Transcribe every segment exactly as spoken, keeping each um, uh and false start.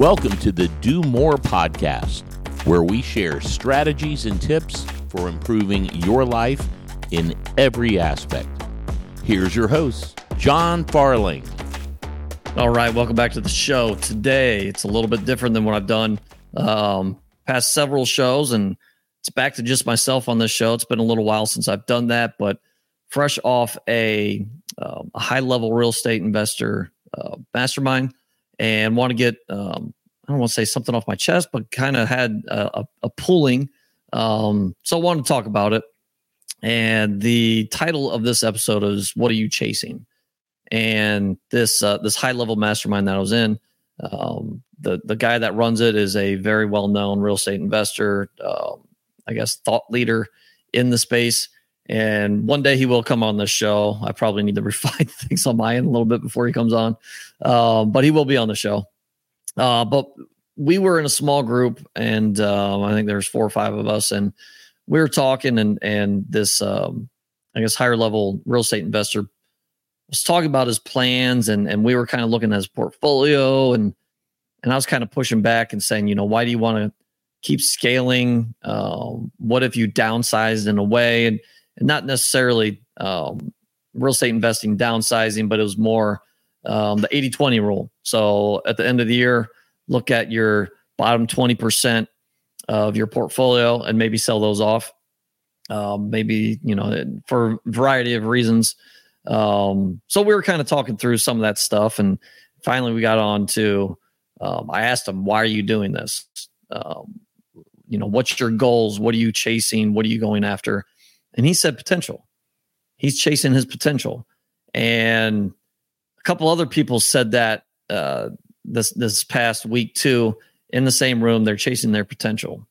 Welcome to the Do More podcast, where we share strategies and tips for improving your life in every aspect. Here's your host, John Farling. All right, welcome back to the show. Today, it's a little bit different than what I've done um, past several shows, and it's back to just myself on this show. It's been a little while since I've done that, but fresh off a, uh, a high-level real estate investor uh, mastermind, and want to get, um, I don't want to say something off my chest, but kind of had a, a, a pulling. Um, so I wanted to talk about it. And the title of this episode is, What Are You Chasing? And this uh, this high-level mastermind that I was in, um, the, the guy that runs it is a very well-known real estate investor, um, I guess thought leader in the space. And one day he will come on this show. I probably need to refine things on my end a little bit before he comes on. Um, but he will be on the show. Uh, but we were in a small group, and um, I think there's four or five of us, and we were talking, and and this, um, I guess, higher level real estate investor was talking about his plans, and and we were kind of looking at his portfolio, and and I was kind of pushing back and saying, you know, why do you want to keep scaling? Um, what if you downsized in a way? And And not necessarily um, real estate investing downsizing, but it was more um, the eighty twenty rule. So at the end of the year, look at your bottom twenty percent of your portfolio and maybe sell those off. Um, maybe, you know, for a variety of reasons. Um, so we were kind of talking through some of that stuff. And finally we got on to, um, I asked him, why are you doing this? Um, you know, what's your goals? What are you chasing? What are you going after? And he said potential. He's chasing his potential. And a couple other people said that uh, this this past week too, in the same room, they're chasing their potential.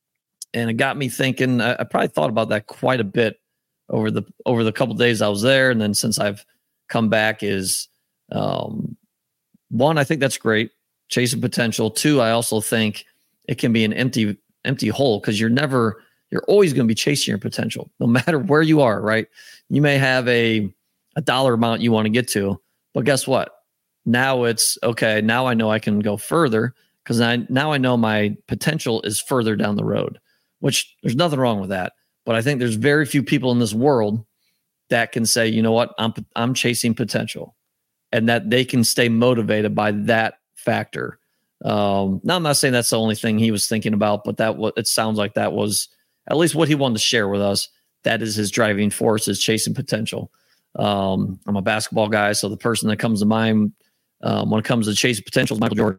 And it got me thinking. I, I probably thought about that quite a bit over the over the couple of days I was there. And then since I've come back is, um, one, I think that's great, chasing potential. Two, I also think it can be an empty empty hole because you're never – you're always going to be chasing your potential, no matter where you are, right? You may have a, a dollar amount you want to get to, but guess what? Now it's, okay, now I know I can go further because I now I know my potential is further down the road, which there's nothing wrong with that. But I think there's very few people in this world that can say, you know what, I'm I'm chasing potential, and that they can stay motivated by that factor. Um, now, I'm not saying that's the only thing he was thinking about, but that what it sounds like that was at least what he wanted to share with us. That is his driving force, is chasing potential. Um, I'm a basketball guy, so the person that comes to mind um, when it comes to chasing potential is Michael Jordan.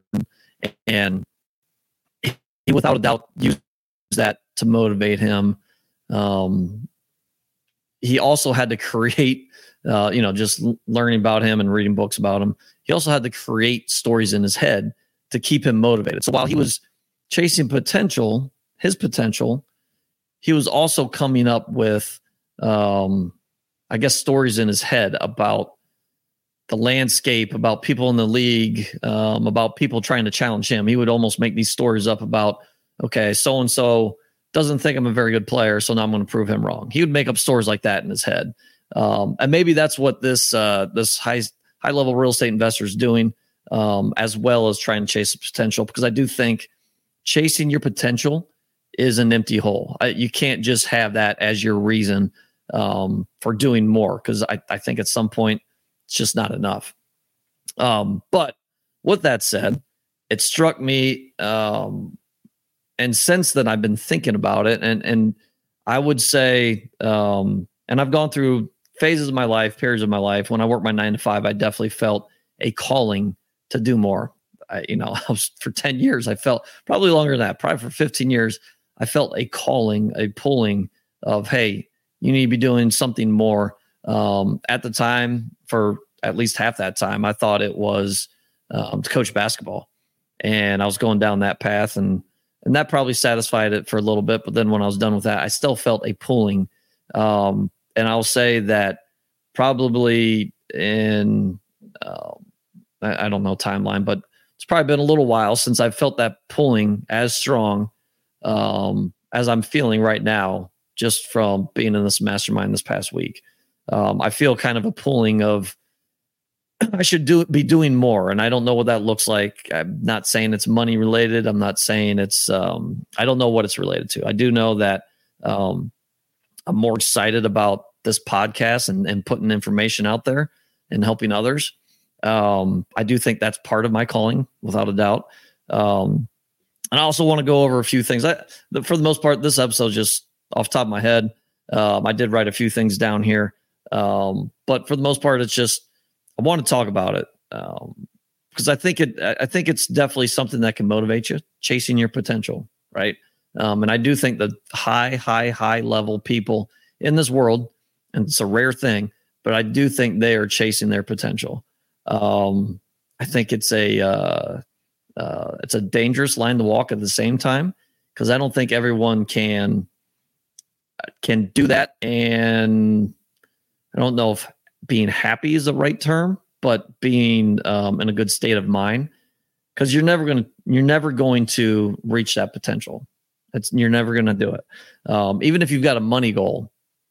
And he, without a doubt, used that to motivate him. Um, he also had to create, uh, you know, just learning about him and reading books about him. He also had to create stories in his head to keep him motivated. So while he was chasing potential, his potential, he was also coming up with, um, I guess, stories in his head about the landscape, about people in the league, um, about people trying to challenge him. He would almost make these stories up about, okay, so-and-so doesn't think I'm a very good player, so now I'm going to prove him wrong. He would make up stories like that in his head. Um, and maybe that's what this uh, this high, high-level real estate investor is doing, um, as well as trying to chase the potential, because I do think chasing your potential is an empty hole. I, you can't just have that as your reason um, for doing more, because I, I think at some point it's just not enough. Um, but with that said, it struck me, um, and since then I've been thinking about it, and and I would say, um, and I've gone through phases of my life, periods of my life. When I worked my nine to five, I definitely felt a calling to do more. I, you know, I was, for ten years, I felt, probably longer than that, probably for fifteen years, I felt a calling, a pulling of, hey, you need to be doing something more. Um, at the time, for at least half that time, I thought it was um, to coach basketball. And I was going down that path, and and that probably satisfied it for a little bit. But then when I was done with that, I still felt a pulling. Um, and I'll say that probably in, uh, I, I don't know timeline, but it's probably been a little while since I've felt that pulling as strong um, as I'm feeling right now, just from being in this mastermind this past week. Um, I feel kind of a pulling of I should do be doing more. And I don't know what that looks like. I'm not saying it's money related. I'm not saying it's, um, I don't know what it's related to. I do know that um, I'm more excited about this podcast and, and putting information out there and helping others. Um, I do think that's part of my calling, without a doubt. Um, and I also want to go over a few things. I, for the most part, this episode is just off the top of my head. Um, I did write a few things down here. Um, but for the most part, it's just, I want to talk about it. Um, because I think it, I think it's definitely something that can motivate you, chasing your potential. Right. Um, and I do think that high, high, high level people in this world, and it's a rare thing, but I do think they are chasing their potential. Um, I think it's a, uh, uh, it's a dangerous line to walk at the same time, because I don't think everyone can, can do that. And I don't know if being happy is the right term, but being um, in a good state of mind, because you're never going to, you're never going to reach that potential. It's, you're never going to do it. Um, even if you've got a money goal,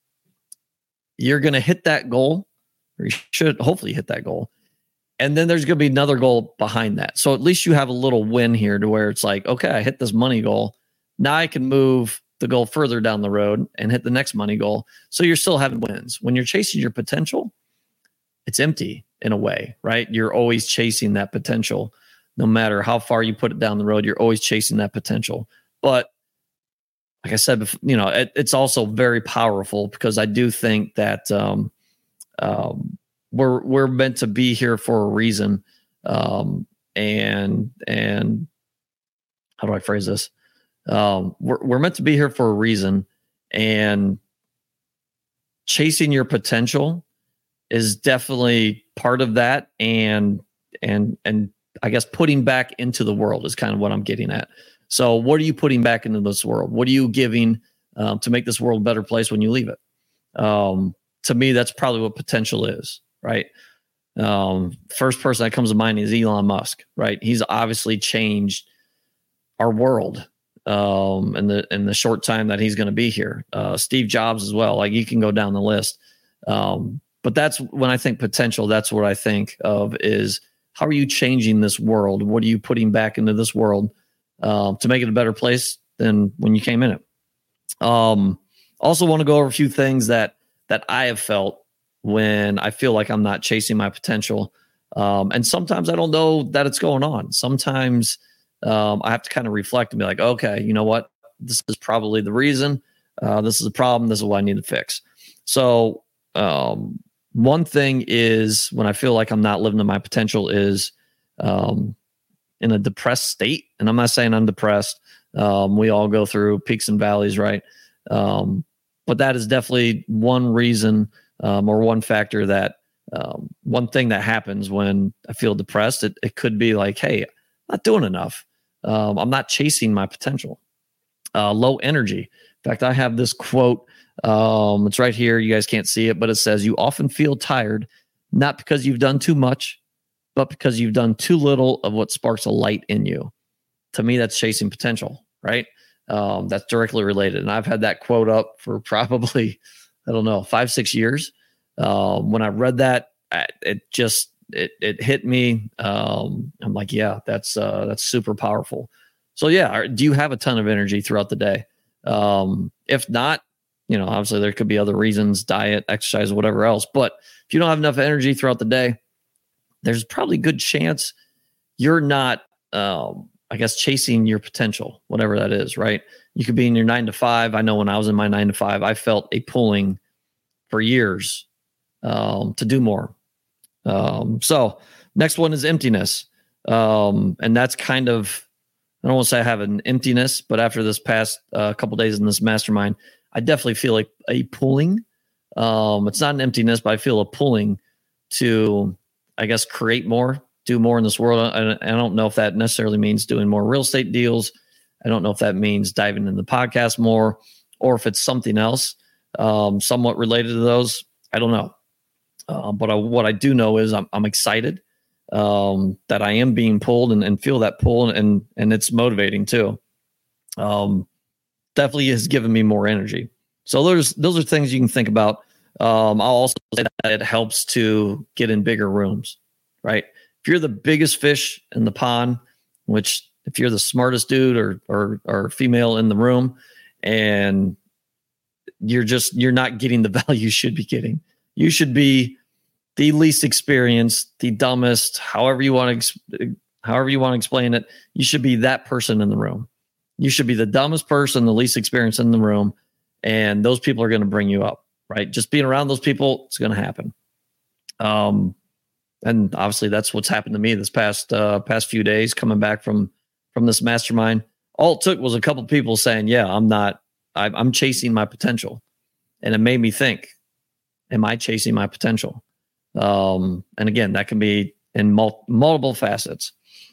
you're going to hit that goal, or you should hopefully hit that goal. And then there's going to be another goal behind that. So at least you have a little win here to where it's like, okay, I hit this money goal. Now I can move the goal further down the road and hit the next money goal. So you're still having wins. When you're chasing your potential, it's empty in a way, right? You're always chasing that potential. No matter how far you put it down the road, you're always chasing that potential. But like I said, you know, it, it's also very powerful, because I do think that um, um, we're we're meant to be here for a reason. Um, and and how do I phrase this? Um, we're we're meant to be here for a reason, and chasing your potential is definitely part of that. And and and I guess putting back into the world is kind of what I'm getting at. So what are you putting back into this world? What are you giving um, to make this world a better place when you leave it? Um, to me, that's probably what potential is, right? Um, first person that comes to mind is Elon Musk, right? He's obviously changed our world um, in the in the short time that he's going to be here. Uh, Steve Jobs as well. Like, you can go down the list. Um, but that's when I think potential, that's what I think of is, how are you changing this world? What are you putting back into this world uh, to make it a better place than when you came in it? Um, also want to go over a few things that that I have felt when I feel like I'm not chasing my potential. Um, and sometimes I don't know that it's going on. Sometimes um, I have to kind of reflect and be like, okay, you know what? This is probably the reason. Uh, this is a problem. This is what I need to fix. So um, one thing is, when I feel like I'm not living to my potential, is um, in a depressed state. And I'm not saying I'm depressed. Um, we all go through peaks and valleys, right? Um, but that is definitely one reason um, or one factor that um, one thing that happens when I feel depressed. It, it could be like, hey, I'm not doing enough. Um, I'm not chasing my potential. Uh, low energy. In fact, I have this quote. Um, it's right here. You guys can't see it, but it says, "You often feel tired, not because you've done too much, but because you've done too little of what sparks a light in you." To me, that's chasing potential, right? Um, that's directly related. And I've had that quote up for probably, I don't know, five, six years. Um, when I read that, it just, it, it hit me. Um, I'm like, yeah, that's, uh, that's super powerful. So yeah. Do you have a ton of energy throughout the day? Um, if not, you know, obviously there could be other reasons, diet, exercise, whatever else. But if you don't have enough energy throughout the day, there's probably a good chance you're not, um, I guess, chasing your potential, whatever that is, right? You could be in your nine to five. I know when I was in my nine to five, I felt a pulling for years um, to do more. Um, so next one is emptiness. Um, and that's kind of, I don't want to say I have an emptiness, but after this past uh, couple days in this mastermind, I definitely feel like a pulling. Um, it's not an emptiness, but I feel a pulling to, I guess, create more, do more in this world. I, I don't know if that necessarily means doing more real estate deals. I don't know if that means diving in the podcast more, or if it's something else um, somewhat related to those. I don't know. Uh, but I, what I do know is I'm, I'm excited um, that I am being pulled and, and feel that pull, and, and it's motivating too. Um, definitely has given me more energy. So those, those are things you can think about. Um, I'll also say that it helps to get in bigger rooms. right? If you're the biggest fish in the pond, which if you're the smartest dude or or or female in the room, and you're just you're not getting the value you should be getting, you should be the least experienced, the dumbest, however you want to however you want to explain it. You should be that person in the room. You should be the dumbest person, the least experienced in the room, and those people are going to bring you up, right? Just being around those people, it's going to happen. Um, and obviously that's what's happened to me this past uh, past few days coming back from from this mastermind. All it took was a couple of people saying, "Yeah, I'm not. I'm, I'm chasing my potential," and it made me think, "Am I chasing my potential?" Um, and again, that can be in mul- multiple facets.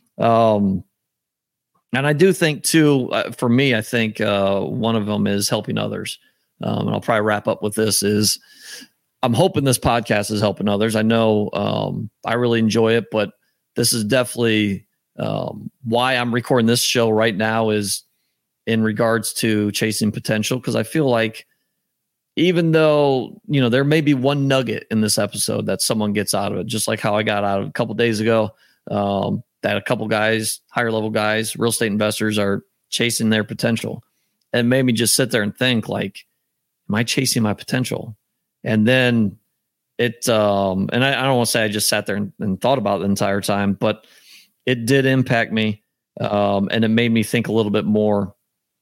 Um, And I do think too, uh, for me, I think uh, one of them is helping others. Um, and I'll probably wrap up with this is I'm hoping this podcast is helping others. I know um, I really enjoy it, but this is definitely um, why I'm recording this show right now is in regards to chasing potential. Because I feel like even though, you know, there may be one nugget in this episode that someone gets out of it, just like how I got out of it a couple days ago, um, that a couple guys, higher level guys, real estate investors are chasing their potential. It made me just sit there and think like, am I chasing my potential? And then it, um, and I, I don't want to say I just sat there and, and thought about it the entire time, but it did impact me. Um, and it made me think a little bit more.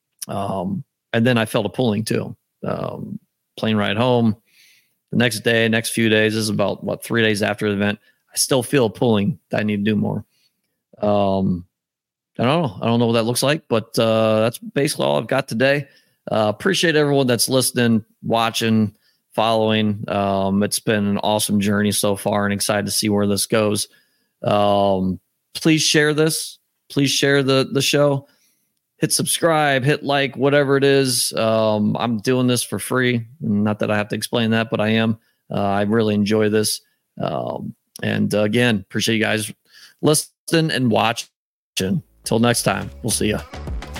Um, and then I felt a pulling too. Um, plane ride home the next day, next few days, this is about what, three days after the event. I still feel a pulling that I need to do more. Um, I don't know. I don't know what that looks like, but uh, that's basically all I've got today. Uh, appreciate everyone that's listening, watching, following. Um, it's been an awesome journey so far and excited to see where this goes. Um, please share this. Please share the, the show. Hit subscribe, hit like, whatever it is. Um, I'm doing this for free. Not that I have to explain that, but I am. Uh, I really enjoy this. Um, and uh, again, appreciate you guys listening and watching. Till next time, we'll see you.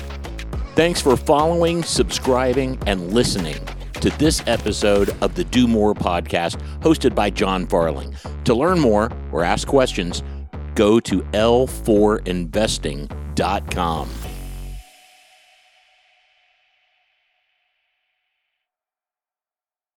Thanks for following, subscribing, and listening to this episode of the Do More podcast hosted by John Farling. To learn more or ask questions, go to L four investing dot com.